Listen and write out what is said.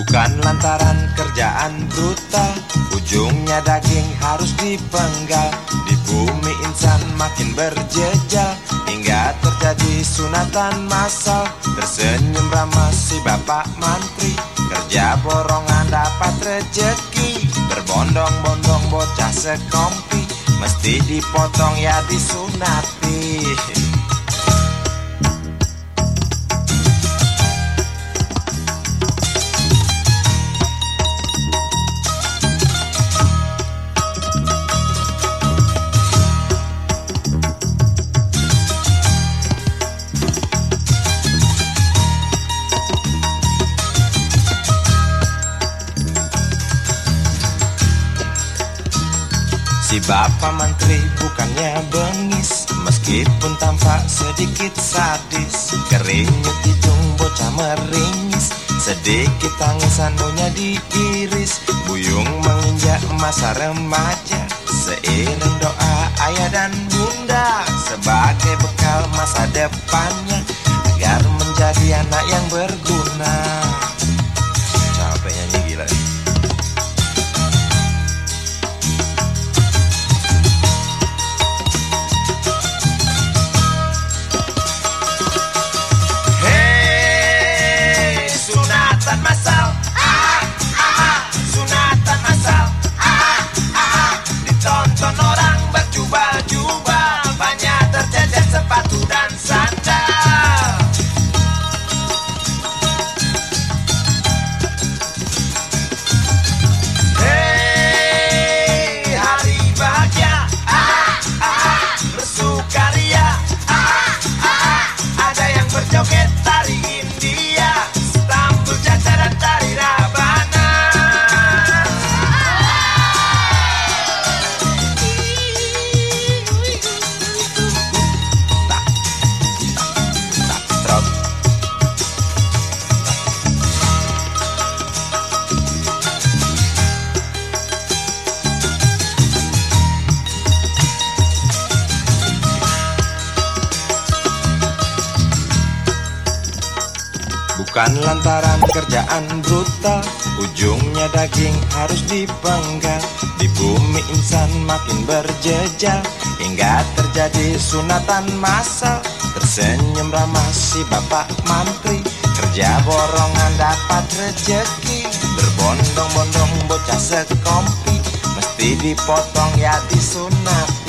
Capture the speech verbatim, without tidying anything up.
Bukan lantaran kerjaan brutal, ujungnya daging harus dipenggal. Di bumi insan makin berjejal, hingga terjadi sunatan massal. Tersenyum ramah si bapak mantri, kerja borongan dapat rejeki. Berbondong-bondong bocah sekompi, mesti dipotong ya disunati. Si bapak menteri bukannya bengis, meskipun tampak sedikit sadis. Keringat hidung bocah meringis, sedikit tangis anunya diiris. Buyung menginjak masa remaja, seiring doa ayah dan bunda, sebagai bekal masa depannya, agar menjadi anak yang berguna. Capek nyanyi gila. Joget tari India, tampil caca dan tari rabana. Bukan lantaran kerjaan brutal, ujungnya daging harus dipenggal. Di bumi insan makin berjejal, hingga terjadi sunatan massal. Tersenyum ramah si bapak mantri, kerja borongan dapat rejeki. Berbondong-bondong bocah sekompi, mesti dipotong ya disunat.